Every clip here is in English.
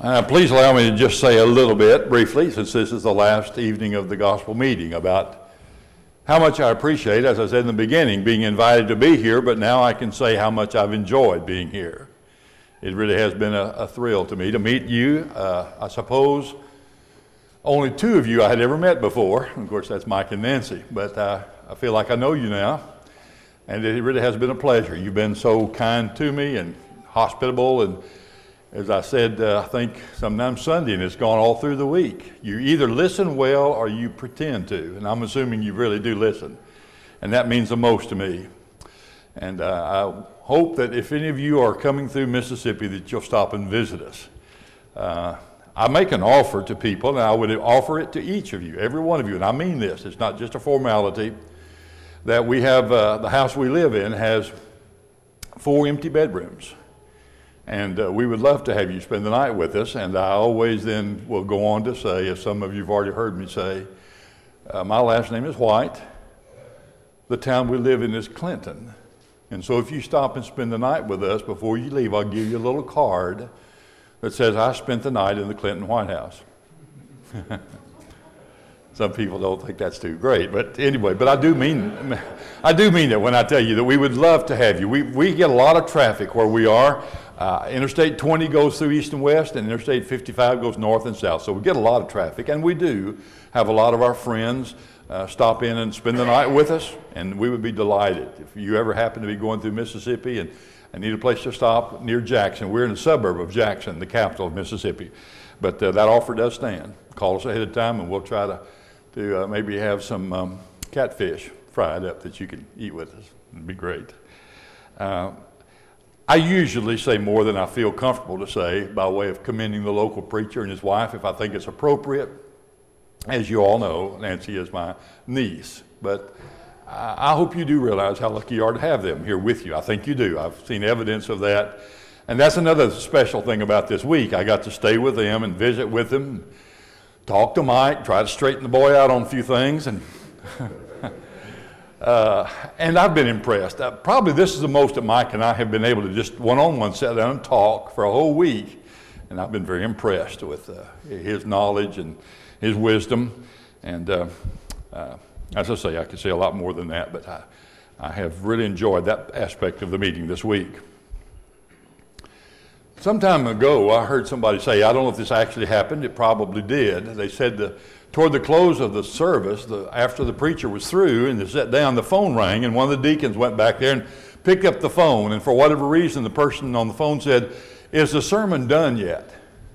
Please allow me to just say a little bit briefly, since this is the last evening of the gospel meeting, about how much I appreciate, as I said in the beginning, being invited to be here, but now I can say how much I've enjoyed being here. It really has been a thrill to me to meet you. I suppose only two of you I had ever met before. Of course, that's Mike and Nancy, but I feel like I know you now, and it really has been a pleasure. You've been so kind to me and hospitable, and as I said, I think sometimes Sunday, and it's gone all through the week. You either listen well or you pretend to, and I'm assuming you really do listen, and that means the most to me. And I hope that if any of you are coming through Mississippi that you'll stop and visit us. I make an offer to people, and I would offer it to each of you, every one of you, and I mean this, it's not just a formality, that we have, the house we live in has 4 empty bedrooms. And we would love to have you spend the night with us, and I always then will go on to say, as some of you have already heard me say, my last name is White, the town we live in is Clinton. And so if you stop and spend the night with us, before you leave, I'll give you a little card that says, I spent the night in the Clinton White House. Some people don't think that's too great, but anyway, but I do mean it when I tell you that we would love to have you. We get a lot of traffic where we are. Interstate 20 goes through east and west, and Interstate 55 goes north and south. So we get a lot of traffic, and we do have a lot of our friends stop in and spend the night with us, and we would be delighted. If you ever happen to be going through Mississippi and need a place to stop near Jackson, we're in a suburb of Jackson, the capital of Mississippi. But that offer does stand. Call us ahead of time, and we'll try to maybe have some catfish fried up that you can eat with us. It'd be great. I usually say more than I feel comfortable to say by way of commending the local preacher and his wife if I think it's appropriate. As you all know, Nancy is my niece, but I hope you do realize how lucky you are to have them here with you. I think you do. I've seen evidence of that. And that's another special thing about this week. I got to stay with them and visit with them, talk to Mike, try to straighten the boy out on a few things, and and I've been impressed. Probably this is the most that Mike and I have been able to just one-on-one sit down and talk for a whole week, and I've been very impressed with his knowledge and his wisdom. And as I say, I could say a lot more than that, but I have really enjoyed that aspect of the meeting this week. Some time ago, I heard somebody say, I don't know if this actually happened, it probably did. They said toward the close of the service, after the preacher was through and they sat down, the phone rang, and one of the deacons went back there and picked up the phone, and for whatever reason, the person on the phone said, is the sermon done yet?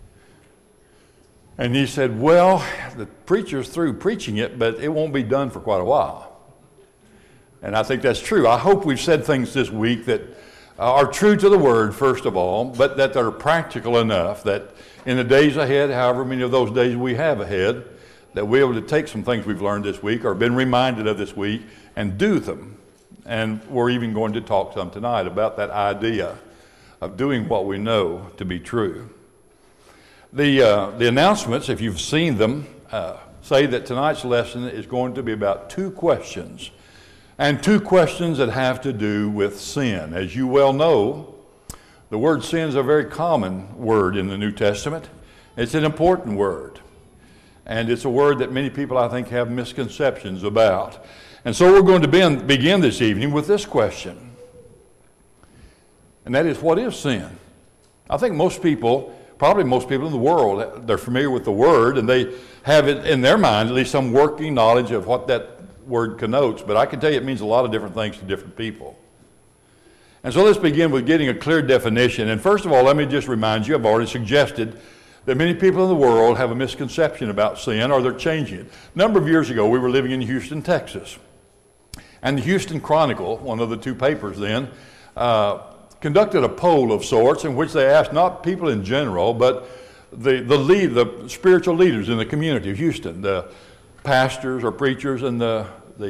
And he said, well, the preacher's through preaching it, but it won't be done for quite a while. And I think that's true. I hope we've said things this week that are true to the word, first of all, but that they're practical enough that in the days ahead, however many of those days we have ahead, that we're able to take some things we've learned this week or been reminded of this week and do them. And we're even going to talk some tonight about that idea of doing what we know to be true. The announcements, if you've seen them, say that tonight's lesson is going to be about 2 questions. And 2 questions that have to do with sin. As you well know, the word sin is a very common word in the New Testament. It's an important word. And it's a word that many people, I think, have misconceptions about. And so we're going to begin this evening with this question. And that is, what is sin? I think most people, probably most people in the world, they're familiar with the word, and they have it in their mind, at least some working knowledge of what that word connotes, but I can tell you it means a lot of different things to different people. And so let's begin with getting a clear definition. And first of all, let me just remind you, I've already suggested that many people in the world have a misconception about sin, or they're changing it. A number of years ago, we were living in Houston, Texas. And the Houston Chronicle, one of the 2 papers then, conducted a poll of sorts in which they asked not people in general, but the spiritual leaders in the community of Houston, the pastors or preachers and the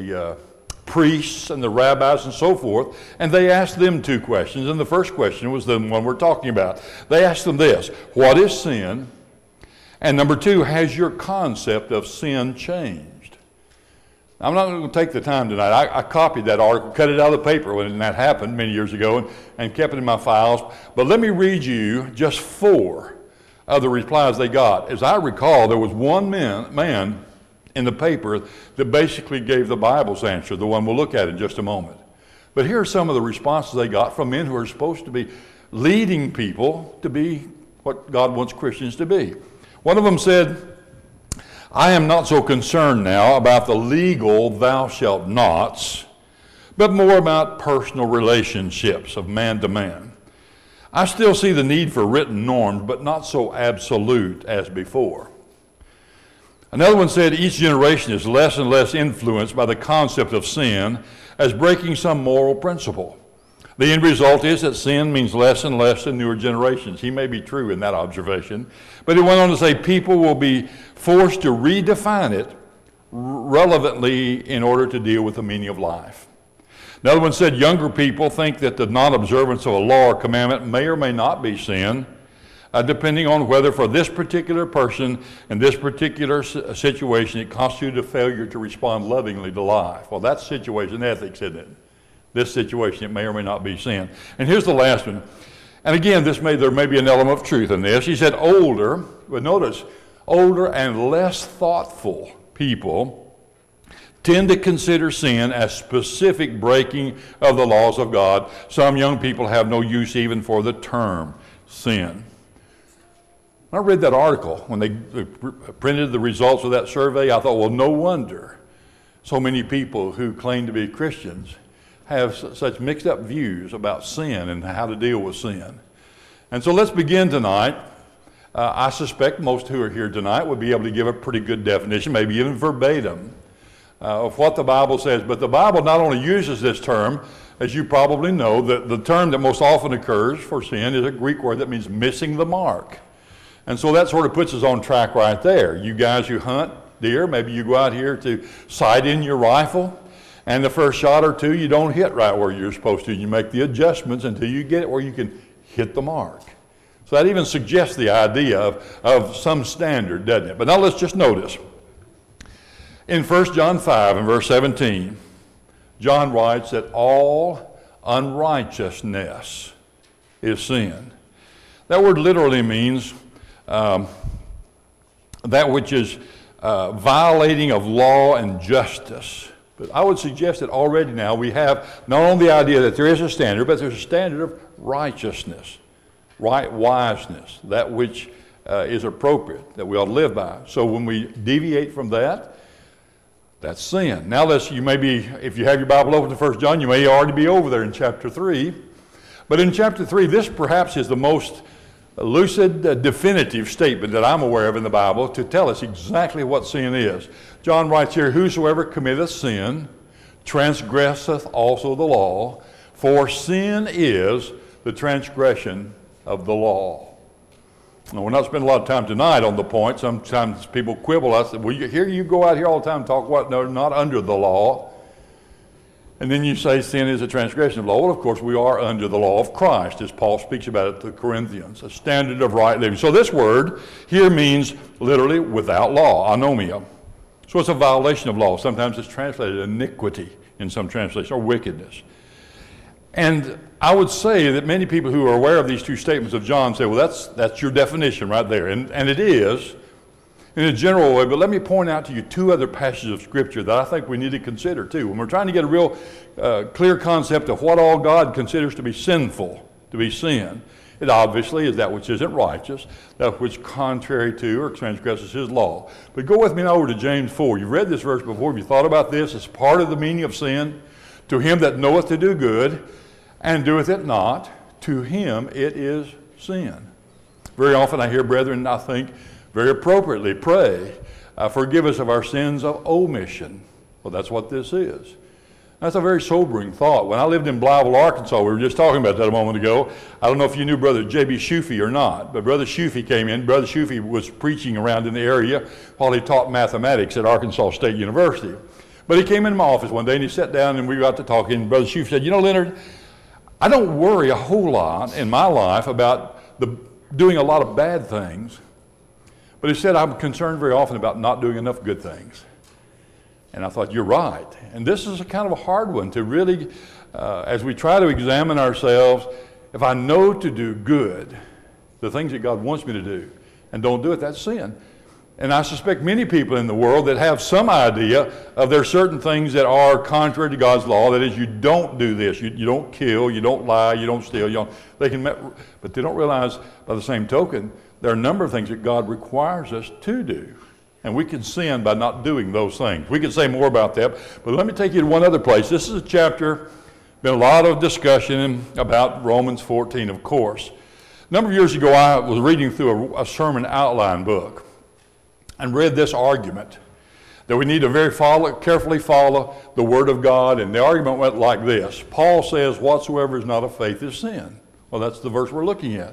priests and the rabbis and so forth, and they asked them 2 questions, and the first question was the one we're talking about. They asked them this: what is sin? And number 2, has your concept of sin changed? I'm not going to take the time tonight. I copied that article, cut it out of the paper when that happened many years ago, and kept it in my files. But let me read you just 4 of the replies they got. As I recall, there was one man in the paper that basically gave the Bible's answer, the one we'll look at in just a moment. But here are some of the responses they got from men who are supposed to be leading people to be what God wants Christians to be. One of them said, I am not so concerned now about the legal thou shalt nots, but more about personal relationships of man to man. I still see the need for written norms, but not so absolute as before. Another one said, each generation is less and less influenced by the concept of sin as breaking some moral principle. The end result is that sin means less and less in newer generations. He may be true in that observation, but he went on to say people will be forced to redefine it relevantly in order to deal with the meaning of life. Another one said younger people think that the non-observance of a law or commandment may or may not be sin, depending on whether for this particular person in this particular situation it constituted a failure to respond lovingly to life. Well, that's situation ethics, isn't it? This situation, it may or may not be sin. And here's the last one. And again, there may be an element of truth in this. He said older, but notice, older and less thoughtful people tend to consider sin as specific breaking of the laws of God. Some young people have no use even for the term sin. When I read that article, when they printed the results of that survey, I thought, well, no wonder so many people who claim to be Christians have such mixed up views about sin and how to deal with sin. And so let's begin tonight. I suspect most who are here tonight would be able to give a pretty good definition, maybe even verbatim, of what the Bible says. But the Bible not only uses this term, as you probably know, the term that most often occurs for sin is a Greek word that means missing the mark. And so that sort of puts us on track right there. You guys who hunt deer, maybe you go out here to sight in your rifle, and the first shot or two, you don't hit right where you're supposed to. You make the adjustments until you get it where you can hit the mark. So that even suggests the idea of some standard, doesn't it? But now let's just notice. In 1 John 5 and verse 17, John writes that all unrighteousness is sin. That word literally means that which is violating of law and justice. But I would suggest that already now we have not only the idea that there is a standard, but there's a standard of righteousness, right wiseness, that which is appropriate, that we ought to live by. So when we deviate from that, that's sin. Now if you have your Bible open to 1 John, you may already be over there in chapter 3. But in chapter 3, this perhaps is the most lucid, definitive statement that I'm aware of in the Bible to tell us exactly what sin is. John writes here, whosoever committeth sin transgresseth also the law, for sin is the transgression of the law. Now, we're not spending a lot of time tonight on the point. Sometimes people quibble us. Well, you go out here all the time and talk what? No, not under the law. And then you say sin is a transgression of law. Well, of course, we are under the law of Christ, as Paul speaks about it to the Corinthians, a standard of right living. So this word here means literally without law, anomia. So it's a violation of law. Sometimes it's translated iniquity in some translations, or wickedness. And I would say that many people who are aware of these two statements of John say, well, that's your definition right there. And it is in a general way, but let me point out to you two other passages of Scripture that I think we need to consider too. When we're trying to get a real clear concept of what all God considers to be sinful, to be sin, it obviously is that which isn't righteous, that which contrary to or transgresses his law. But go with me now over to James 4. You've read this verse before. Have you thought about this? It's part of the meaning of sin. To him that knoweth to do good and doeth it not, to him it is sin. Very often I hear brethren, I think, very appropriately pray, forgive us of our sins of omission. Well, that's what this is. That's a very sobering thought. When I lived in Blytheville, Arkansas, we were just talking about that a moment ago. I don't know if you knew Brother J.B. Shufey or not, but Brother Shufey came in. Brother Shufey was preaching around in the area while he taught mathematics at Arkansas State University. But he came into my office one day and he sat down and we got to talking. Brother Shufey said, you know, Leonard, I don't worry a whole lot in my life about doing a lot of bad things. But he said, I'm concerned very often about not doing enough good things. And I thought, you're right. And this is a kind of a hard one to really, as we try to examine ourselves, if I know to do good, the things that God wants me to do, and don't do it, that's sin. And I suspect many people in the world that have some idea of there are certain things that are contrary to God's law. That is, you don't do this. You don't kill. You don't lie. You don't steal. But they don't realize, by the same token, there are a number of things that God requires us to do. And we can sin by not doing those things. We can say more about that. But let me take you to one other place. This is a chapter, been a lot of discussion about Romans 14, of course. A number of years ago, I was reading through a sermon outline book and read this argument that we need to carefully follow the Word of God. And the argument went like this. Paul says, whatsoever is not of faith is sin. Well, that's the verse we're looking at.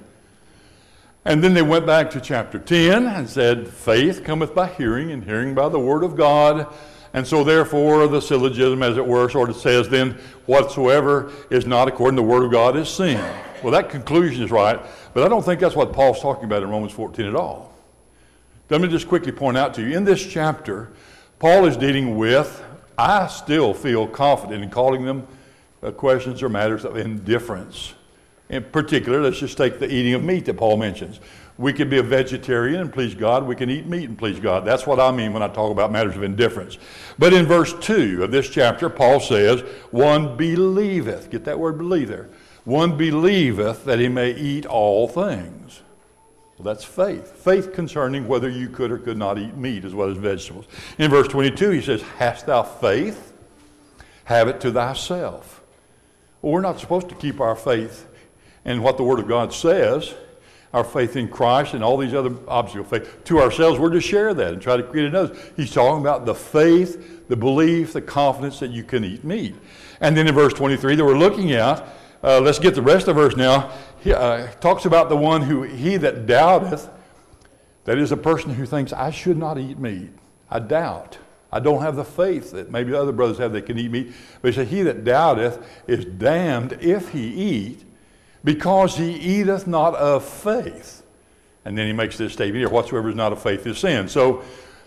And then they went back to chapter 10 and said, faith cometh by hearing, and hearing by the Word of God. And so therefore the syllogism, as it were, sort of says then, whatsoever is not according to the Word of God is sin. Well, that conclusion is right, but I don't think that's what Paul's talking about in Romans 14 at all. Let me just quickly point out to you, in this chapter, Paul is dealing with, I still feel confident in calling them questions or matters of indifference. In particular, let's just take the eating of meat that Paul mentions. We can be a vegetarian and please God. We can eat meat and please God. That's what I mean when I talk about matters of indifference. But in verse 2 of this chapter, Paul says, one believeth. Get that word believe there. One believeth that he may eat all things. Well, that's faith. Faith concerning whether you could or could not eat meat as well as vegetables. In verse 22, he says, hast thou faith? Have it to thyself. Well, we're not supposed to keep our faith in what the Word of God says, our faith in Christ and all these other objects of faith, to ourselves. We're to share that and try to create another. He's talking about the faith, the belief, the confidence that you can eat meat. And then in verse 23 that we're looking at, let's get the rest of the verse now. He talks about the one who, he that doubteth, that is a person who thinks, I should not eat meat. I doubt. I don't have the faith that maybe other brothers have that can eat meat. But he said, he that doubteth is damned if he eat, because he eateth not of faith. And then he makes this statement here, whatsoever is not of faith is sin. So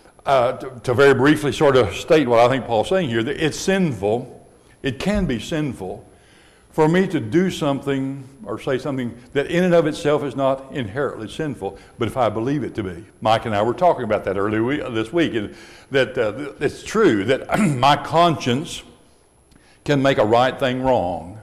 to very briefly sort of state what I think Paul's saying here, that it's sinful, it can be sinful, for me to do something or say something that in and of itself is not inherently sinful, but if I believe it to be. Mike and I were talking about that earlier this week, and that it's true that my conscience can make a right thing wrong.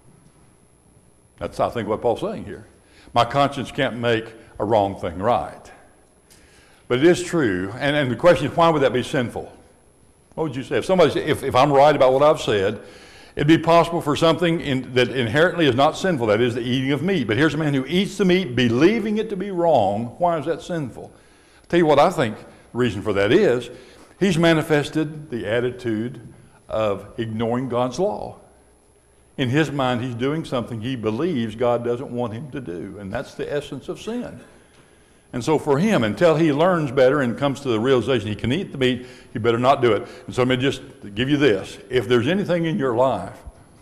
That's, I think, what Paul's saying here. My conscience can't make a wrong thing right. But it is true, and the question is, why would that be sinful? What would you say? If I'm right about what I've said, it'd be possible for something that inherently is not sinful, that is the eating of meat. But here's a man who eats the meat, believing it to be wrong. Why is that sinful? I'll tell you what I think the reason for that is. He's manifested the attitude of ignoring God's law. In his mind, he's doing something he believes God doesn't want him to do, and that's the essence of sin. And so for him, until he learns better and comes to the realization he can eat the meat, he better not do it. And so let me just give you this. If there's anything in your life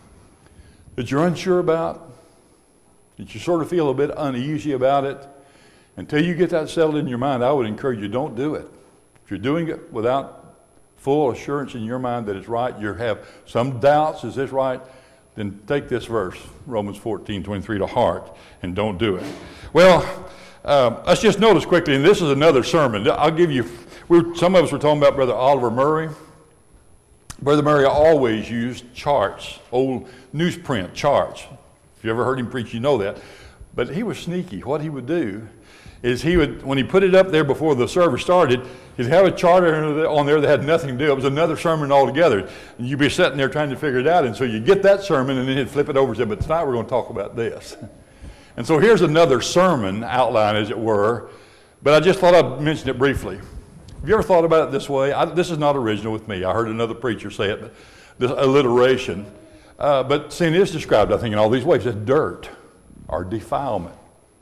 that you're unsure about, that you sort of feel a bit uneasy about it, until you get that settled in your mind, I would encourage you, don't do it. If you're doing it without full assurance in your mind that it's right, you have some doubts, is this right? Then take this verse, Romans 14:23 to heart, and don't do it. Well, let's just notice quickly, and this is another sermon. I'll give you, some of us were talking about Brother Oliver Murray. Brother Murray always used charts, old newsprint charts. If you ever heard him preach, you know that. But he was sneaky. What he would do is he would, when he put it up there before the service started, he'd have a chart on there that had nothing to do. It was another sermon altogether. And you'd be sitting there trying to figure it out. And so you get that sermon, and then he'd flip it over and say, but tonight we're going to talk about this. And so here's another sermon outline, as it were. But I just thought I'd mention it briefly. Have you ever thought about it this way? This is not original with me. I heard another preacher say it, but this alliteration. But sin is described, I think, in all these ways as dirt or defilement,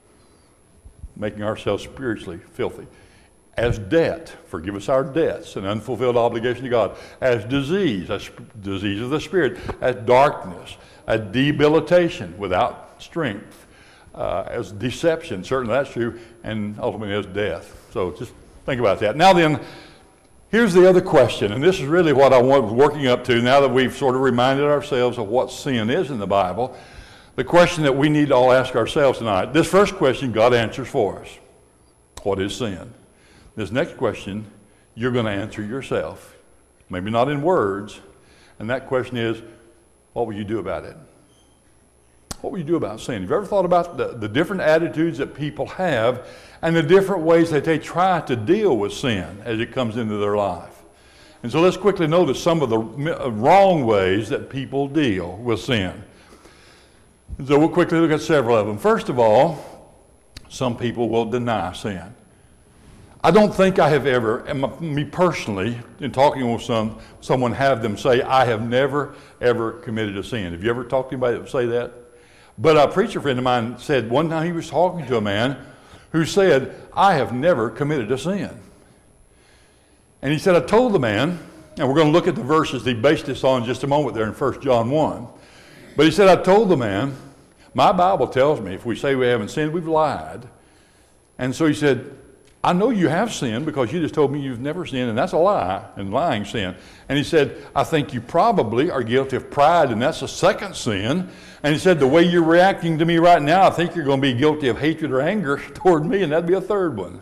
making ourselves spiritually filthy. As debt, forgive us our debts, an unfulfilled obligation to God. As disease of the spirit. As darkness, as debilitation without strength. As deception, certainly that's true, and ultimately as death. So just think about that. Now then, here's the other question, and this is really what I was working up to now that we've sort of reminded ourselves of what sin is in the Bible. The question that we need to all ask ourselves tonight. This first question God answers for us. what is sin? This next question you're going to answer yourself, maybe not in words, and that question is, what will you do about it? What will you do about sin? Have you ever thought about the different attitudes that people have and the different ways that they try to deal with sin as it comes into their life? And so let's quickly notice some of the wrong ways that people deal with sin. And so we'll quickly look at several of them. First of all, some people will deny sin. I don't think I have ever, and me personally, in talking with someone have them say, I have never, ever committed a sin. Have you ever talked to anybody that would say that? But a preacher friend of mine said one time he was talking to a man who said, I have never committed a sin. And he said, I told the man, and we're going to look at the verses he based this on in just a moment there in 1 John 1. But he said, I told the man, my Bible tells me if we say we haven't sinned, we've lied. And so he said, I know you have sinned because you just told me you've never sinned, and that's a lie, and lying sin. And he said, I think you probably are guilty of pride, and that's a second sin. And he said, the way you're reacting to me right now, I think you're going to be guilty of hatred or anger toward me, and that'd be a third one.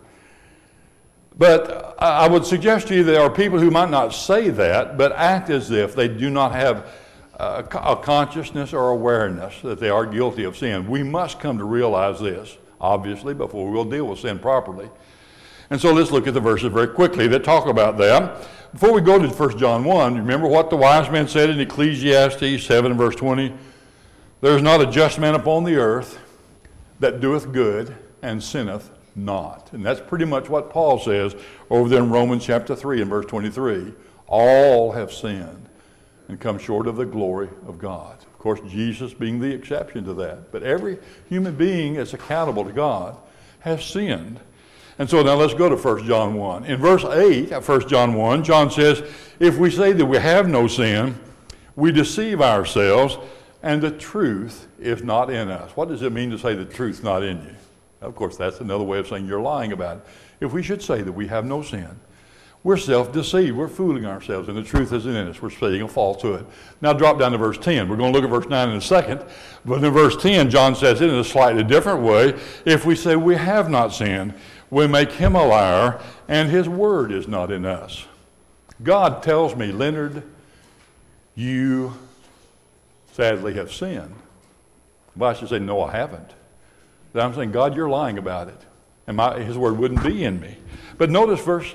But I would suggest to you there are people who might not say that, but act as if they do not have a consciousness or awareness that they are guilty of sin. We must come to realize this, obviously, before we'll deal with sin properly. And so let's look at the verses very quickly that talk about that. Before we go to 1 John 1, remember what the wise man said in Ecclesiastes 7 and verse 20? There is not a just man upon the earth that doeth good and sinneth not. And that's pretty much what Paul says over there in Romans chapter 3 and verse 23. All have sinned and come short of the glory of God. Of course, Jesus being the exception to that. But every human being that's accountable to God has sinned. And so now let's go to 1 John 1. In verse 8 of 1 John 1, John says, if we say that we have no sin, we deceive ourselves, and the truth is not in us. What does it mean to say the truth's not in you? Of course, that's another way of saying you're lying about it. If we should say that we have no sin, we're self-deceived. We're fooling ourselves, and the truth isn't in us. We're speaking a falsehood. Now drop down to verse 10. We're going to look at verse 9 in a second. But in verse 10, John says it in a slightly different way. If we say we have not sinned, we make him a liar, and his word is not in us. God tells me, Leonard, you sadly have sinned. But I should say, no, I haven't. But I'm saying, God, you're lying about it. And his word wouldn't be in me. But notice verse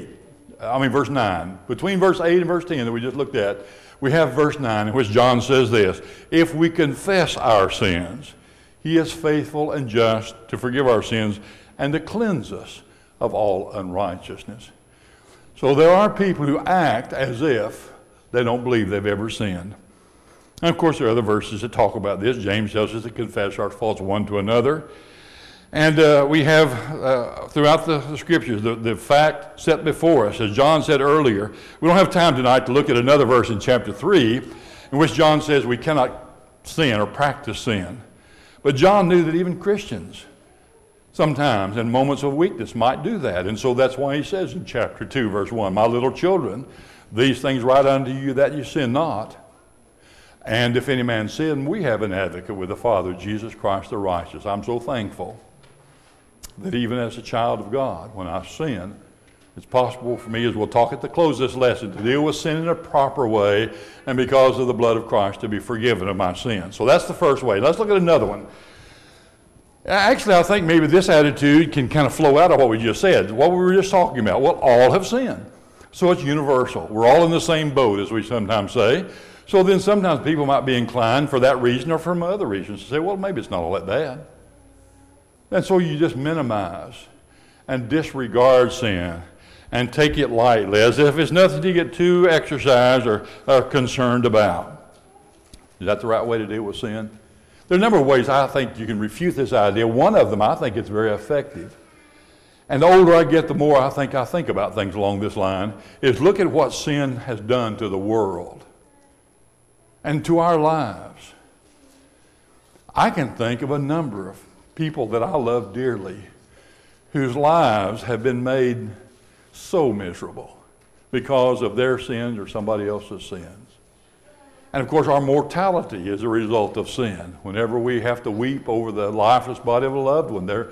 9. Between verse 8 and verse 10 that we just looked at, we have verse 9 in which John says this, if we confess our sins, he is faithful and just to forgive our sins and to cleanse us of all unrighteousness. So there are people who act as if they don't believe they've ever sinned. And of course there are other verses that talk about this. James tells us to confess our faults one to another. And we have throughout the scriptures the fact set before us. As John said earlier, we don't have time tonight to look at another verse in chapter 3 in which John says we cannot sin or practice sin. But John knew that even Christians sometimes in moments of weakness might do that. And so that's why he says in chapter 2 verse 1, my little children, these things write unto you that you sin not. And if any man sin, we have an advocate with the Father, Jesus Christ the righteous. I'm so thankful that even as a child of God, when I sin, it's possible for me, as we'll talk at the close of this lesson, to deal with sin in a proper way, and because of the blood of Christ to be forgiven of my sins. So that's the first way. Let's look at another one. Actually, I think maybe this attitude can kind of flow out of what we just said, what we were just talking about. Well, all have sinned. So it's universal. We're all in the same boat, as we sometimes say. So then sometimes people might be inclined for that reason or for other reasons to say, well, maybe it's not all that bad. And so you just minimize and disregard sin and take it lightly as if it's nothing to get too exercised or concerned about. Is that the right way to deal with sin? There are a number of ways I think you can refute this idea. One of them, I think it's very effective. And the older I get, the more I think about things along this line, is look at what sin has done to the world and to our lives. I can think of a number of people that I love dearly whose lives have been made so miserable because of their sins or somebody else's sins. And of course, our mortality is a result of sin. Whenever we have to weep over the lifeless body of a loved one,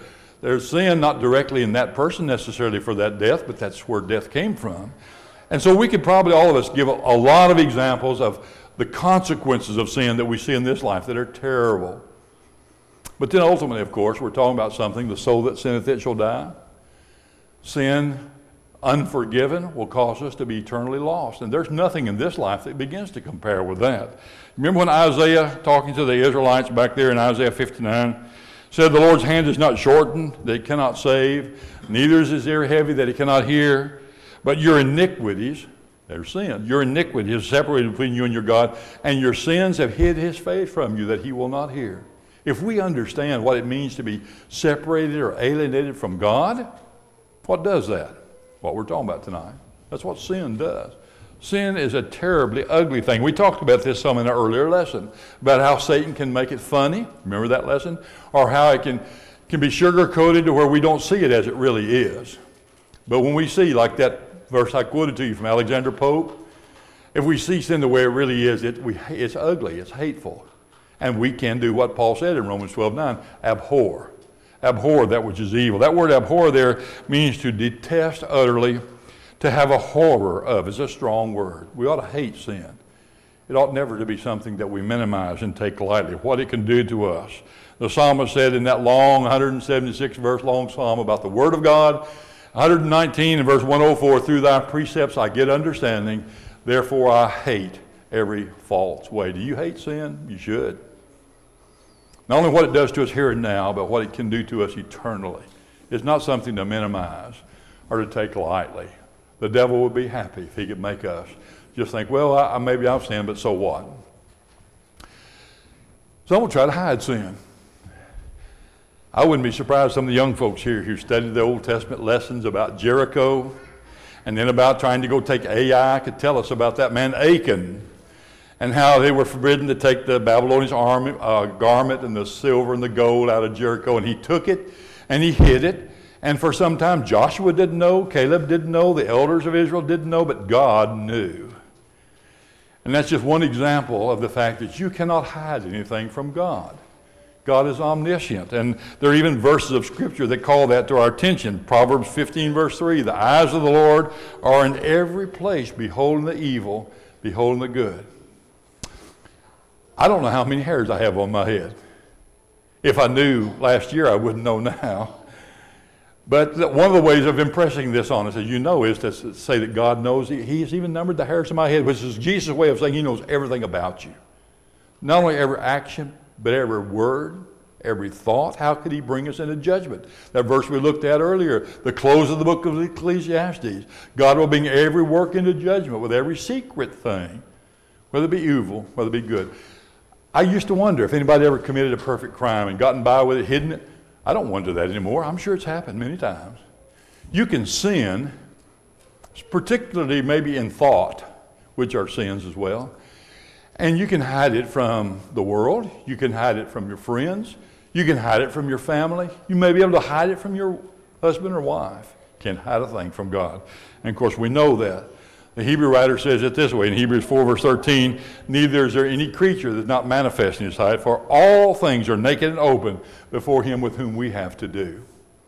There's sin not directly in that person necessarily for that death, but that's where death came from. And so we could probably, all of us, give a lot of examples of the consequences of sin that we see in this life that are terrible. But then ultimately, of course, we're talking about something, the soul that sinneth, it shall die. Sin unforgiven will cause us to be eternally lost. And there's nothing in this life that begins to compare with that. Remember when Isaiah, talking to the Israelites back there in Isaiah 59, said, the Lord's hand is not shortened that it cannot save, neither is his ear heavy that he cannot hear, but your iniquities, there's sin, your iniquity is separated between you and your God, and your sins have hid his face from you that he will not hear. If we understand what it means to be separated or alienated from God, what does that? What we're talking about tonight. That's what sin does. Sin is a terribly ugly thing. We talked about this some in an earlier lesson, about how Satan can make it funny. Remember that lesson? Or how it can be sugar-coated to where we don't see it as it really is. But when we see, like that verse I quoted to you from Alexander Pope, if we see sin the way it really is, it's ugly, it's hateful. And we can do what Paul said in Romans 12:9, abhor. Abhor that which is evil. That word abhor there means to detest utterly, to have a horror of. Is a strong word. We ought to hate sin. It ought never to be something that we minimize and take lightly, what it can do to us. The psalmist said in that long 176 verse long psalm about the word of God, 119 and verse 104, through thy precepts I get understanding, therefore I hate every false way. Do you hate sin? You should. Not only what it does to us here and now, but what it can do to us eternally. It's not something to minimize or to take lightly. The devil would be happy if he could make us just think, well, maybe I've sinned, but so what? Some will try to hide sin. I wouldn't be surprised some of the young folks here who studied the Old Testament lessons about Jericho and then about trying to go take Ai could tell us about that man Achan and how they were forbidden to take the Babylonian garment and the silver and the gold out of Jericho, and he took it and he hid it. And for some time, Joshua didn't know, Caleb didn't know, the elders of Israel didn't know, but God knew. And that's just one example of the fact that you cannot hide anything from God. God is omniscient. And there are even verses of Scripture that call that to our attention. Proverbs 15, verse 3, the eyes of the Lord are in every place, beholding the evil, beholding the good. I don't know how many hairs I have on my head. If I knew last year, I wouldn't know now. But one of the ways of impressing this on us, as you know, is to say that God knows. He's even numbered the hairs of my head, which is Jesus' way of saying he knows everything about you. Not only every action, but every word, every thought. How could he bring us into judgment? That verse we looked at earlier, the close of the book of Ecclesiastes. God will bring every work into judgment with every secret thing, whether it be evil, whether it be good. I used to wonder if anybody ever committed a perfect crime and gotten by with it, hidden it. I don't wonder that anymore. I'm sure it's happened many times. You can sin, particularly maybe in thought, which are sins as well. And you can hide it from the world. You can hide it from your friends. You can hide it from your family. You may be able to hide it from your husband or wife. Can't hide a thing from God. And of course, we know that. The Hebrew writer says it this way in Hebrews 4, verse 13, neither is there any creature that is not manifest in his sight, for all things are naked and open before him with whom we have to do.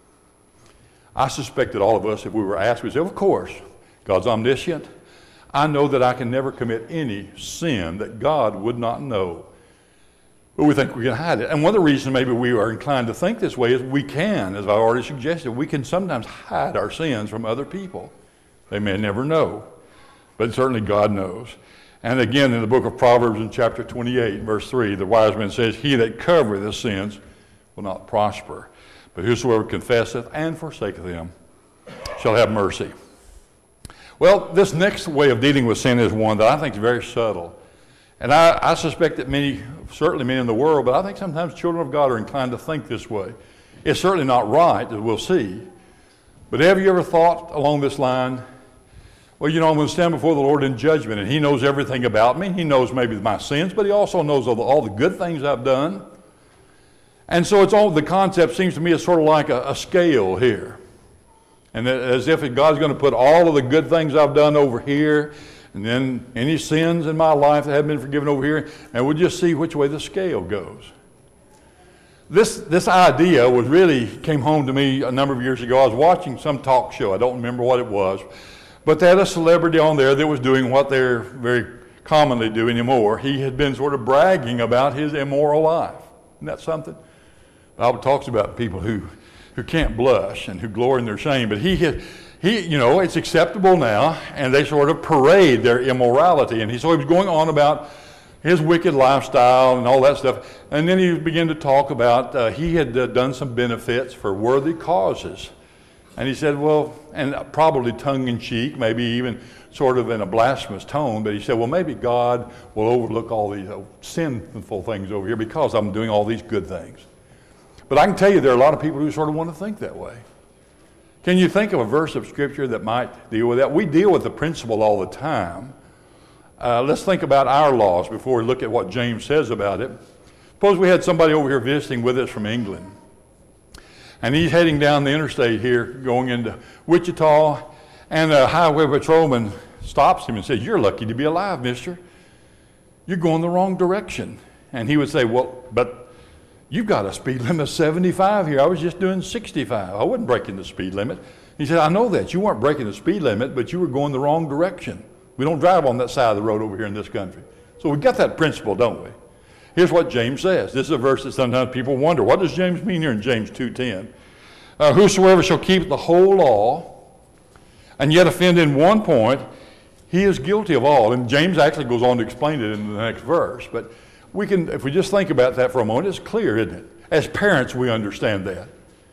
I suspect that all of us, if we were asked, we'd say, of course, God's omniscient. I know that I can never commit any sin that God would not know. But we think we can hide it. And one of the reasons maybe we are inclined to think this way is we can, as I already suggested, we can sometimes hide our sins from other people. They may never know. But certainly God knows. And again, in the book of Proverbs in chapter 28, verse 3, the wise man says, he that covereth his sins will not prosper, but whosoever confesseth and forsaketh them shall have mercy. Well, this next way of dealing with sin is one that I think is very subtle. And I suspect that many, certainly many in the world, but I think sometimes children of God are inclined to think this way. It's certainly not right, as we'll see. But have you ever thought along this line, well, you know, I'm going to stand before the Lord in judgment, and he knows everything about me. He knows maybe my sins, but he also knows all the good things I've done. And so the concept seems to me is sort of like a scale here. And as if God's going to put all of the good things I've done over here, and then any sins in my life that haven't been forgiven over here, and we'll just see which way the scale goes. This idea came home to me a number of years ago. I was watching some talk show. I don't remember what it was. But they had a celebrity on there that was doing what they're very commonly do anymore. He had been sort of bragging about his immoral life. Isn't that something? The Bible talks about people who can't blush and who glory in their shame. But he it's acceptable now, and they sort of parade their immorality. And so he was going on about his wicked lifestyle and all that stuff. And then he began to talk about he had done some benefits for worthy causes. And he said, well, and probably tongue-in-cheek, maybe even sort of in a blasphemous tone, but he said, well, maybe God will overlook all these sinful things over here because I'm doing all these good things. But I can tell you there are a lot of people who sort of want to think that way. Can you think of a verse of Scripture that might deal with that? We deal with the principle all the time. Let's think about our laws before we look at what James says about it. Suppose we had somebody over here visiting with us from England. And he's heading down the interstate here, going into Wichita, and a highway patrolman stops him and says, "You're lucky to be alive, mister. You're going the wrong direction." And he would say, "Well, but you've got a speed limit of 75 here. I was just doing 65. I wasn't breaking the speed limit." He said, "I know that. You weren't breaking the speed limit, but you were going the wrong direction. We don't drive on that side of the road over here in this country." So we've got that principle, don't we? Here's what James says. This is a verse that sometimes people wonder, what does James mean here in James 2:10? Whosoever shall keep the whole law and yet offend in one point, he is guilty of all. And James actually goes on to explain it in the next verse. But we can, if we just think about that for a moment, it's clear, isn't it? As parents, we understand that.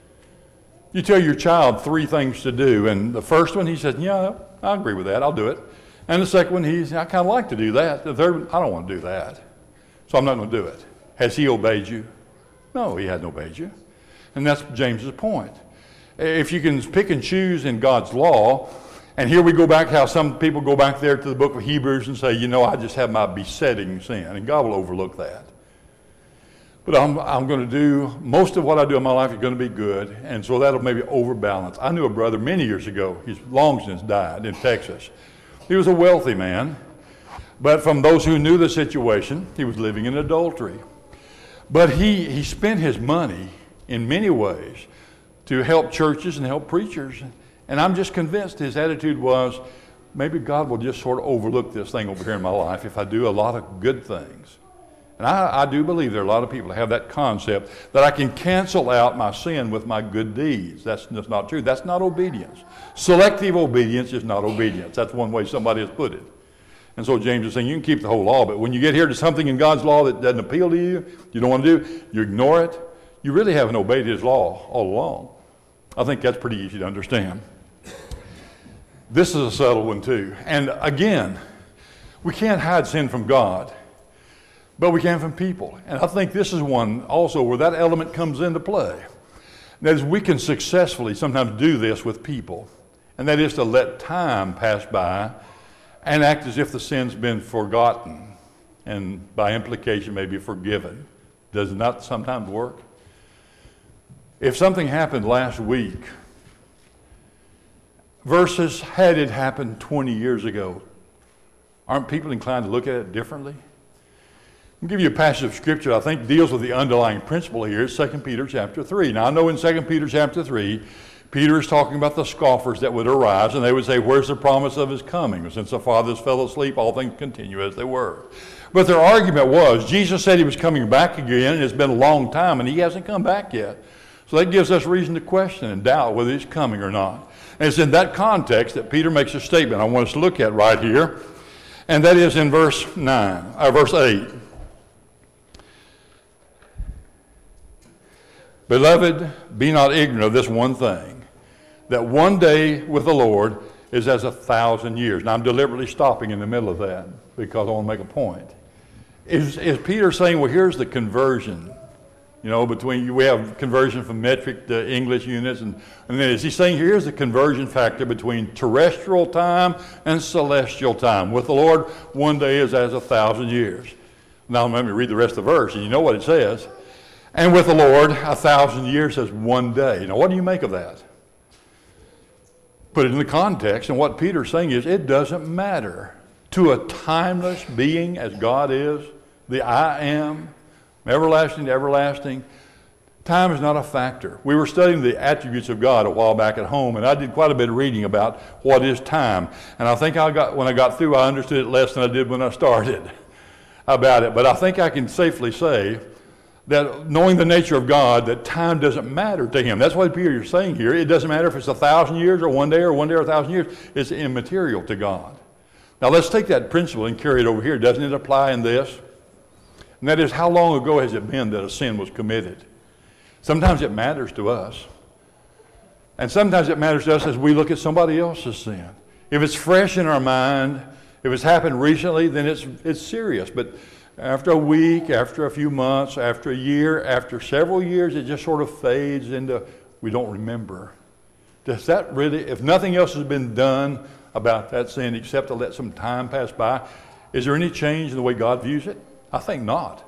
You tell your child 3 things to do, and the first one, he says, "Yeah, I agree with that, I'll do it." And the second one, I kind of like to do that. The third one, "I don't want to do that, so I'm not going to do it." Has he obeyed you? No, he hasn't obeyed you. And that's James's point. If you can pick and choose in God's law, and here we go back how some people go back there to the book of Hebrews and say, I just have my besetting sin, and God will overlook that. But I'm going to do, most of what I do in my life is going to be good, and so that'll maybe overbalance. I knew a brother many years ago, he's long since died, in Texas. He was a wealthy man, but from those who knew the situation, he was living in adultery. But he spent his money in many ways to help churches and help preachers. And I'm just convinced his attitude was, maybe God will just sort of overlook this thing over here in my life if I do a lot of good things. And I do believe there are a lot of people that have that concept that I can cancel out my sin with my good deeds. That's just not true. That's not obedience. Selective obedience is not obedience. That's one way somebody has put it. And so James is saying you can keep the whole law, but when you get here to something in God's law that doesn't appeal to you, you don't want to do, you ignore it, you really haven't obeyed his law all along. I think that's pretty easy to understand. This is a subtle one too. And again, we can't hide sin from God, but we can from people. And I think this is one also where that element comes into play. That is, we can successfully sometimes do this with people, and that is to let time pass by and act as if the sin's been forgotten and by implication maybe forgiven. Does it not sometimes work? If something happened last week versus had it happened 20 years ago, aren't people inclined to look at it differently? I'll give you a passage of Scripture I think deals with the underlying principle here. It's 2 Peter chapter 3. Now I know in 2 Peter chapter 3, Peter is talking about the scoffers that would arise, and they would say, where's the promise of his coming? Since the fathers fell asleep, all things continue as they were. But their argument was, Jesus said he was coming back again, and it's been a long time, and he hasn't come back yet. So that gives us reason to question and doubt whether he's coming or not. And it's in that context that Peter makes a statement I want us to look at right here, and that is in verse 8. Beloved, be not ignorant of this one thing, that one day with the Lord is as 1,000 years. Now I'm deliberately stopping in the middle of that because I want to make a point. Is Peter saying, well, here's the conversion? We have conversion from metric to English units, and then is he saying here's the conversion factor between terrestrial time and celestial time? With the Lord, one day is as 1,000 years. Now let me read the rest of the verse, and you know what it says. And with the Lord, 1,000 years as one day. Now what do you make of that? Put it in the context, and what Peter's saying is it doesn't matter to a timeless being as God is, the I am, everlasting to everlasting. Time is not a factor. We were studying the attributes of God a while back at home, and I did quite a bit of reading about what is time. And I think when I got through, I understood it less than I did when I started about it. But I think I can safely say that knowing the nature of God, that time doesn't matter to him. That's what Peter is saying here. It doesn't matter if it's 1,000 years or 1 day or 1,000 years. It's immaterial to God. Now let's take that principle and carry it over here. Doesn't it apply in this? And that is, how long ago has it been that a sin was committed? Sometimes it matters to us. And sometimes it matters to us as we look at somebody else's sin. If it's fresh in our mind, if it's happened recently, then it's serious. But after a week, after a few months, after a year, after several years, it just sort of fades into, we don't remember. Does that really, if nothing else has been done about that sin except to let some time pass by, is there any change in the way God views it? I think not.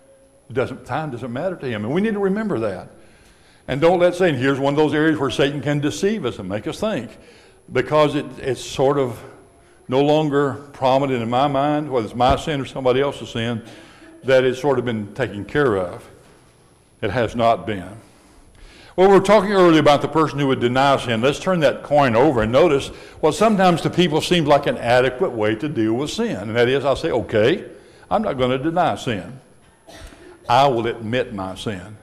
Time doesn't matter to him, and we need to remember that. And don't let Satan, here's one of those areas where Satan can deceive us and make us think, because it's sort of no longer prominent in my mind, whether it's my sin or somebody else's sin, that it's sort of been taken care of. It has not been. Well, we were talking earlier about the person who would deny sin. Let's turn that coin over and notice what sometimes to people seems like an adequate way to deal with sin. And that is, I'll say, okay, I'm not going to deny sin. I will admit my sin.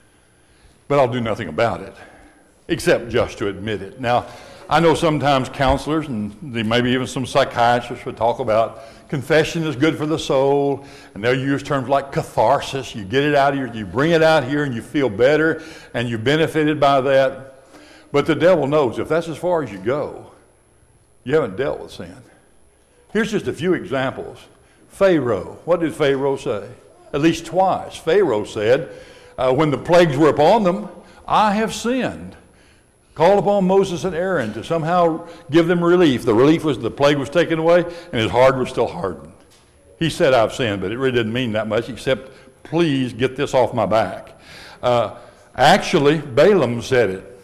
But I'll do nothing about it, except just to admit it. Now, I know sometimes counselors and maybe even some psychiatrists would talk about confession is good for the soul, and they'll use terms like catharsis. You get it out of here, you bring it out here, and you feel better, and you're benefited by that. But the devil knows if that's as far as you go, you haven't dealt with sin. Here's just a few examples. Pharaoh, what did Pharaoh say? At least twice. Pharaoh said, when the plagues were upon them, I have sinned. Called upon Moses and Aaron to somehow give them relief. The relief was the plague was taken away, and his heart was still hardened. He said, I've sinned, but it really didn't mean that much, except, please get this off my back. Actually, Balaam said it.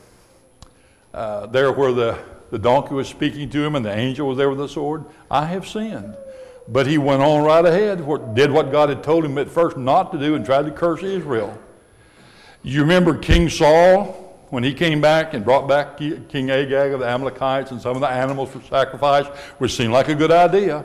There where the donkey was speaking to him and the angel was there with the sword, I have sinned. But he went on right ahead, did what God had told him at first not to do, and tried to curse Israel. You remember King Saul, when he came back and brought back King Agag of the Amalekites and some of the animals for sacrifice, which seemed like a good idea.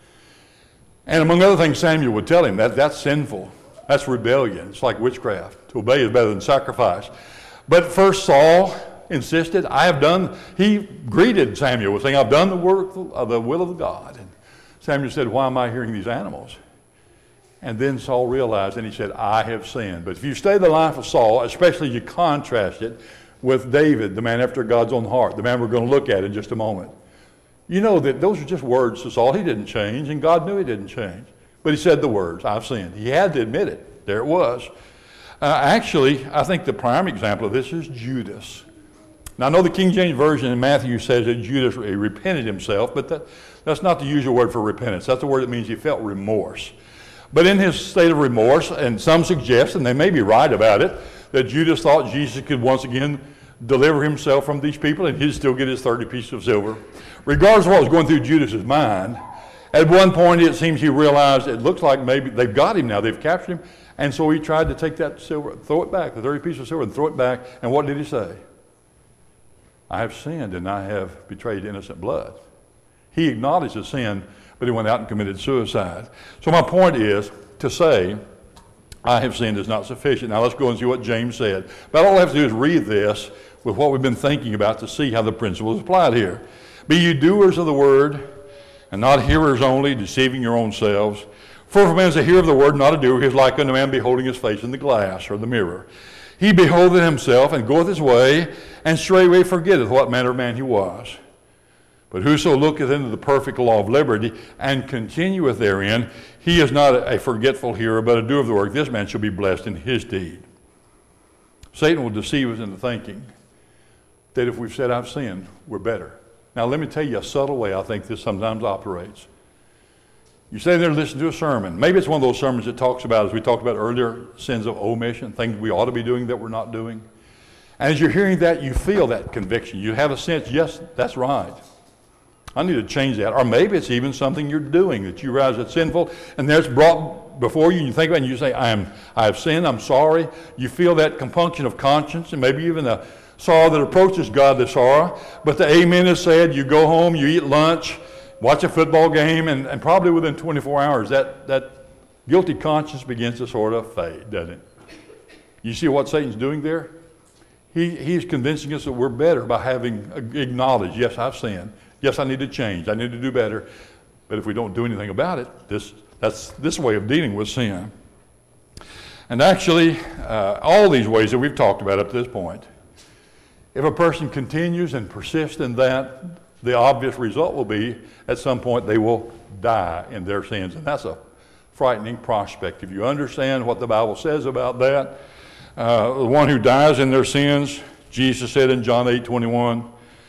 And among other things, Samuel would tell him that's sinful. That's rebellion. It's like witchcraft. To obey is better than sacrifice. But first Saul insisted, he greeted Samuel with saying, I've done the work of the will of God. And Samuel said, why am I hearing these animals? And then Saul realized, and he said, I have sinned. But if you study the life of Saul, especially you contrast it with David, the man after God's own heart, the man we're going to look at in just a moment, you know that those are just words to Saul. He didn't change, and God knew he didn't change. But he said the words, I've sinned. He had to admit it. There it was. Actually, I think the prime example of this is Judas. Now, I know the King James Version in Matthew says that Judas repented himself, but that's not the usual word for repentance. That's the word that means he felt remorse. But in his state of remorse, and some suggest, and they may be right about it, that Judas thought Jesus could once again deliver himself from these people and he'd still get his 30 pieces of silver. Regardless of what was going through Judas's mind, at one point it seems he realized it looks like maybe they've got him now, they've captured him, and so he tried to take that silver, throw it back, the 30 pieces of silver, and throw it back, and what did he say? I have sinned and I have betrayed innocent blood. He acknowledged his sin, but he went out and committed suicide. So my point is to say, I have sinned is not sufficient. Now let's go and see what James said. But all I have to do is read this with what we've been thinking about to see how the principle is applied here. Be you doers of the word, and not hearers only, deceiving your own selves. For if a man is a hearer of the word, not a doer, he is like unto a man beholding his face in the glass or the mirror. He beholdeth himself, and goeth his way, and straightway forgetteth what manner of man he was. But whoso looketh into the perfect law of liberty, and continueth therein, he is not a forgetful hearer, but a doer of the work. This man shall be blessed in his deed. Satan will deceive us into thinking that if we've said I've sinned, we're better. Now let me tell you a subtle way I think this sometimes operates. You sit there and listen to a sermon. Maybe it's one of those sermons that talks about, as we talked about earlier, sins of omission, things we ought to be doing that we're not doing. And as you're hearing that, you feel that conviction. You have a sense, yes, that's right. I need to change that. Or maybe it's even something you're doing that you realize it's sinful, and there's brought before you and you think about it and you say, I have sinned, I'm sorry. You feel that compunction of conscience and maybe even a sorrow that approaches godly sorrow. But the amen is said, you go home, you eat lunch, watch a football game, and probably within 24 hours that guilty conscience begins to sort of fade, doesn't it? You see what Satan's doing there? He's convincing us that we're better by having acknowledged, yes, I've sinned. Yes, I need to change. I need to do better. But if we don't do anything about it, that's this way of dealing with sin. And actually, all these ways that we've talked about up to this point, if a person continues and persists in that, the obvious result will be at some point they will die in their sins. And that's a frightening prospect. If you understand what the Bible says about that, the one who dies in their sins, Jesus said in John 8:21,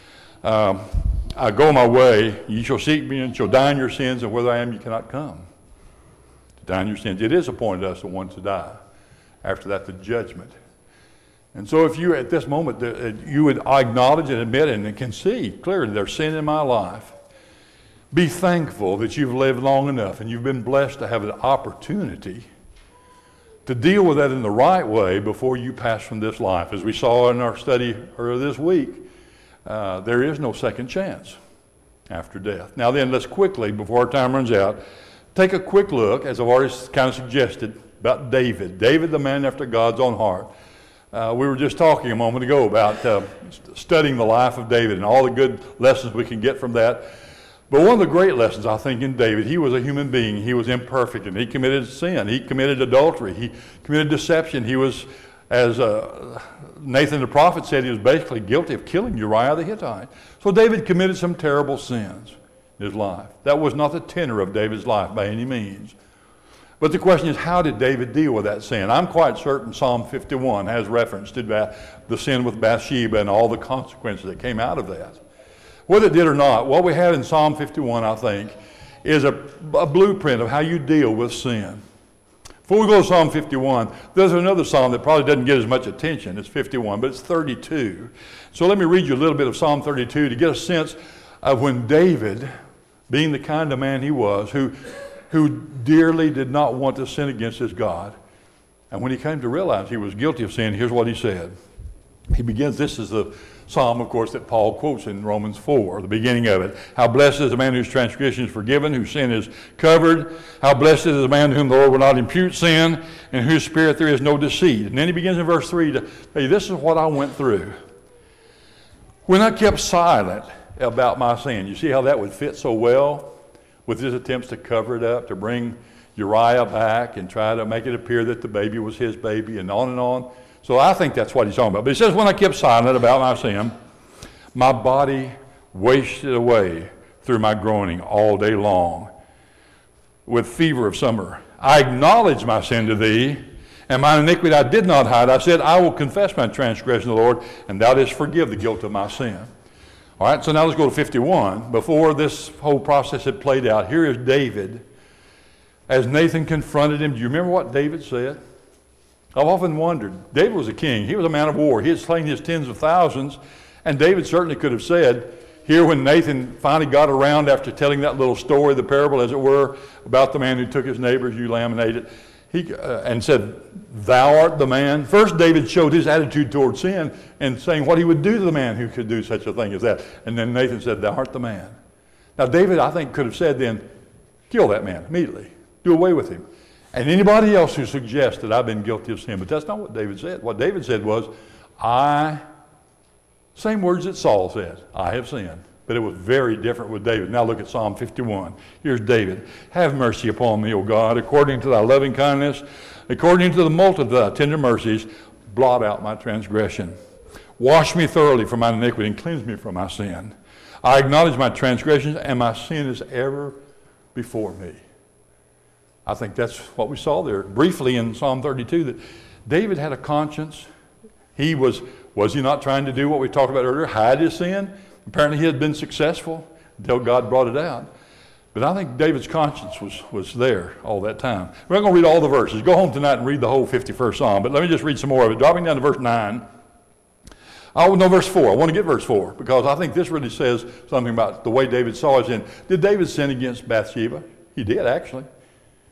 I go my way, ye shall seek me and shall die in your sins, and where I am you cannot come. To die in your sins. It is appointed us the one to die. After that, the judgment. And so if you, at this moment, you would acknowledge and admit and can see clearly there's sin in my life, be thankful that you've lived long enough and you've been blessed to have an opportunity to deal with that in the right way before you pass from this life. As we saw in our study earlier this week, there is no second chance after death. Now then, let's quickly, before our time runs out, take a quick look, as I've already kind of suggested, about David. David, the man after God's own heart. We were just talking a moment ago about studying the life of David and all the good lessons we can get from that. But one of the great lessons, I think, in David, he was a human being. He was imperfect, and he committed sin. He committed adultery. He committed deception. He was, as Nathan the prophet said, he was basically guilty of killing Uriah the Hittite. So David committed some terrible sins in his life. That was not the tenor of David's life by any means. But the question is, how did David deal with that sin? I'm quite certain Psalm 51 has reference to the sin with Bathsheba and all the consequences that came out of that. Whether it did or not, what we have in Psalm 51, I think, is a blueprint of how you deal with sin. Before we go to Psalm 51, there's another psalm that probably doesn't get as much attention as 51, but it's 32. So let me read you a little bit of Psalm 32 to get a sense of when David, being the kind of man he was, who dearly did not want to sin against his God, and when he came to realize he was guilty of sin, here's what he said. He begins, this is the psalm, of course, that Paul quotes in Romans 4, the beginning of it. How blessed is the man whose transgression is forgiven, whose sin is covered. How blessed is the man to whom the Lord will not impute sin, in whose spirit there is no deceit. And then he begins in verse 3 to tell you, this is what I went through. When I kept silent about my sin. You see how that would fit so well with his attempts to cover it up, to bring Uriah back and try to make it appear that the baby was his baby, and on and on. So I think that's what he's talking about. But he says, when I kept silent about my sin, my body wasted away through my groaning all day long with fever of summer. I acknowledged my sin to thee, and my iniquity I did not hide. I said, I will confess my transgression to the Lord, and thou didst forgive the guilt of my sin. All right, so now let's go to 51. Before this whole process had played out, here is David. As Nathan confronted him, do you remember what David said? I've often wondered. David was a king. He was a man of war. He had slain his tens of thousands. And David certainly could have said, here when Nathan finally got around after telling that little story, the parable as it were, about the man who took his neighbor's ewe lamb and ate it, and said, thou art the man. First, David showed his attitude toward sin and saying what he would do to the man who could do such a thing as that. And then Nathan said, thou art the man. Now, David, I think, could have said then, kill that man immediately. Do away with him. And anybody else who suggests that I've been guilty of sin. But that's not what David said. What David said was, same words that Saul said, I have sinned. But it was very different with David. Now look at Psalm 51. Here's David. Have mercy upon me, O God, according to thy loving kindness, according to the multitude of thy tender mercies, blot out my transgression. Wash me thoroughly from my iniquity and cleanse me from my sin. I acknowledge my transgressions, and my sin is ever before me. I think that's what we saw there briefly in Psalm 32, that David had a conscience. He was he not trying to do what we talked about earlier, hide his sin? Apparently he had been successful until God brought it out. But I think David's conscience was there all that time. We're not going to read all the verses. Go home tonight and read the whole 51st Psalm, but let me just read some more of it. Dropping down to verse 9. Oh, no, verse 4. I want to get verse 4 because I think this really says something about the way David saw his sin. Did David sin against Bathsheba? He did, actually.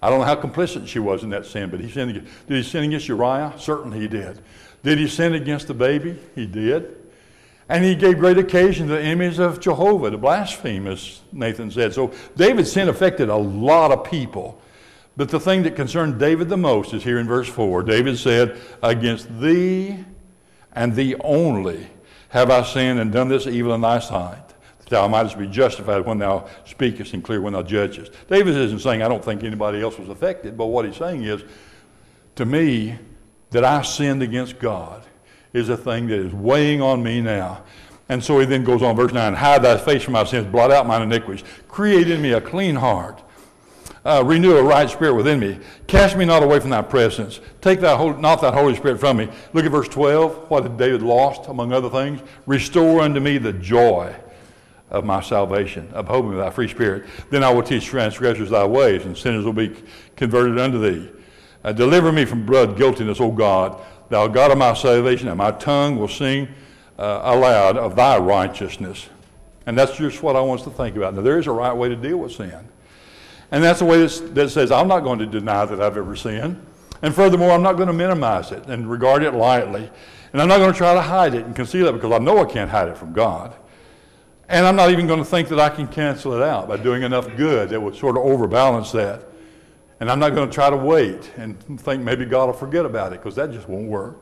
I don't know how complicit she was in that sin, but did he sin against Uriah? Certainly he did. Did he sin against the baby? He did. And he gave great occasion to the enemies of Jehovah to blaspheme, as Nathan said. So David's sin affected a lot of people. But the thing that concerned David the most is here in verse 4. David said, against thee and thee only have I sinned and done this evil in thy sight, that thou mightest be justified when thou speakest and clear when thou judgest. David isn't saying, I don't think anybody else was affected, but what he's saying is, to me, that I sinned against God is a thing that is weighing on me now. And so he then goes on, verse 9, hide thy face from my sins, blot out mine iniquities, create in me a clean heart, renew a right spirit within me, cast me not away from thy presence, take not thy Holy Spirit from me. Look at verse 12, what had David lost, among other things? Restore unto me the joy of my salvation, uphold me with thy free spirit. Then I will teach transgressors thy ways, and sinners will be converted unto thee. Deliver me from blood guiltiness, O God, thou God of my salvation, and my tongue will sing aloud of thy righteousness. And that's just what I want us to think about. Now, there is a right way to deal with sin. And that's the way that says, I'm not going to deny that I've ever sinned. And furthermore, I'm not going to minimize it and regard it lightly. And I'm not going to try to hide it and conceal it because I know I can't hide it from God. And I'm not even going to think that I can cancel it out by doing enough good that would sort of overbalance that. And I'm not going to try to wait and think maybe God will forget about it, because that just won't work.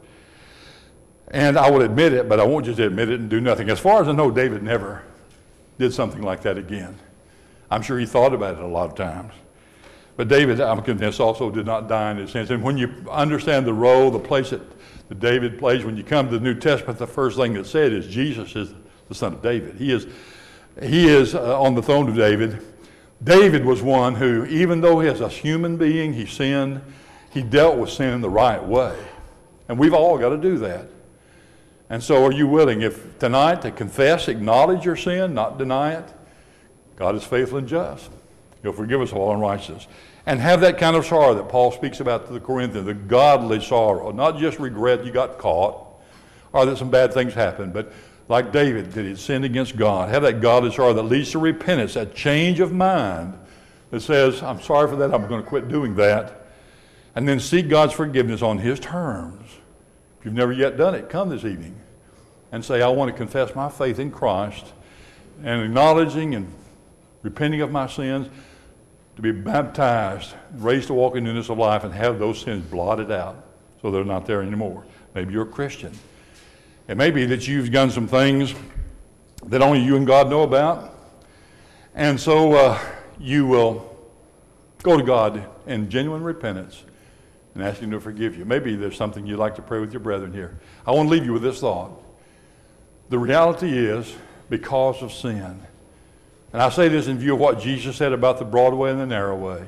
And I will admit it, but I won't just admit it and do nothing. As far as I know, David never did something like that again. I'm sure he thought about it a lot of times. But David, I'm convinced, also did not die in his sins. And when you understand the role, the place that David plays, when you come to the New Testament, the first thing that's said is Jesus is the son of David. He is on the throne of David. David was one who, even though as a human being he sinned, he dealt with sin in the right way. And we've all got to do that. And so are you willing tonight to confess, acknowledge your sin, not deny it? God is faithful and just. He'll forgive us of all unrighteousness. And have that kind of sorrow that Paul speaks about to the Corinthians, the godly sorrow, not just regret you got caught or that some bad things happened, but like David, that he sinned against God. Have that godly sorrow that leads to repentance, that change of mind that says, I'm sorry for that, I'm going to quit doing that. And then seek God's forgiveness on his terms. If you've never yet done it, come this evening and say, I want to confess my faith in Christ and acknowledging and repenting of my sins, to be baptized, raised to walk in newness of life, and have those sins blotted out so they're not there anymore. Maybe you're a Christian. It may be that you've done some things that only you and God know about, and so you will go to God in genuine repentance and ask him to forgive you. Maybe there's something you'd like to pray with your brethren here. I want to leave you with this thought. The reality is, because of sin, and I say this in view of what Jesus said about the broad way and the narrow way.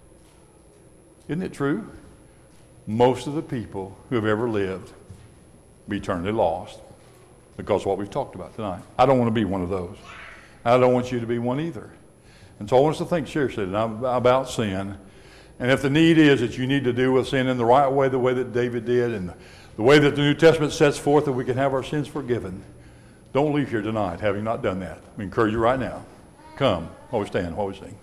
Isn't it true? Most of the people who have ever lived be eternally lost because of what we've talked about tonight. I don't want to be one of those. I don't want you to be one either. And so I want us to think seriously about sin. And if the need is that you need to deal with sin in the right way, the way that David did, and the way that the New Testament sets forth that we can have our sins forgiven, don't leave here tonight having not done that. We encourage you right now. Come, while we stand, while we sing.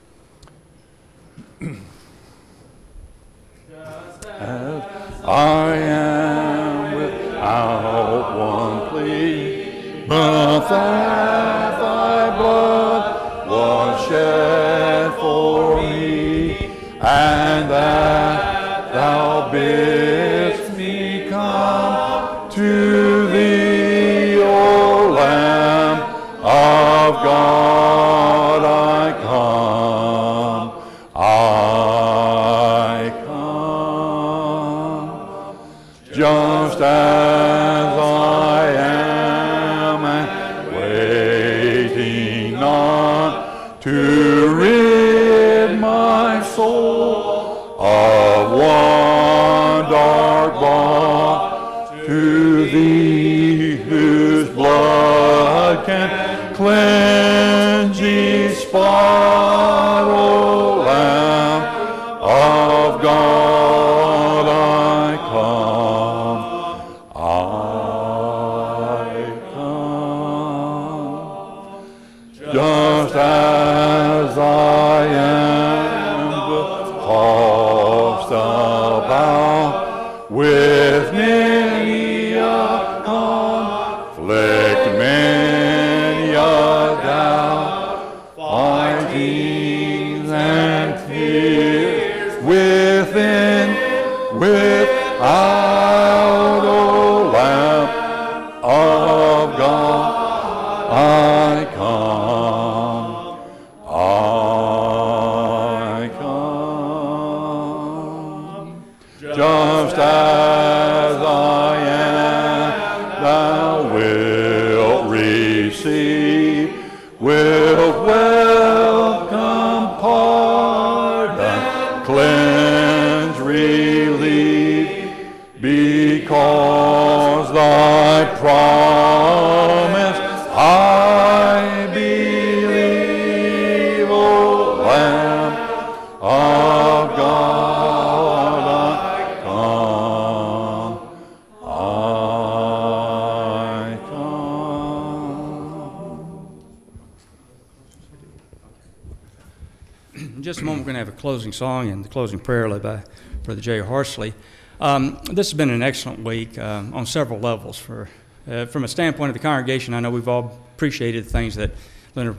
As I am without one plea, but that thy blood was shed for me, and that thou bidst me come to thee, O Lamb of God. Just as I am, and waiting not to rid my soul of one dark bond, to thee whose blood can cleanse each spot, O Lamb of God, I come. Just as I am, because I come, I come, just as I am, thou wilt receive, wilt welcome, pardon, cleanse, relieve, because thy promise I believe, O Lamb of God, I come, I come. In just a moment, we're going to have a closing song and the closing prayer led by Brother Jay Horsley. This has been an excellent week on several levels. From a standpoint of the congregation, I know we've all appreciated the things that Leonard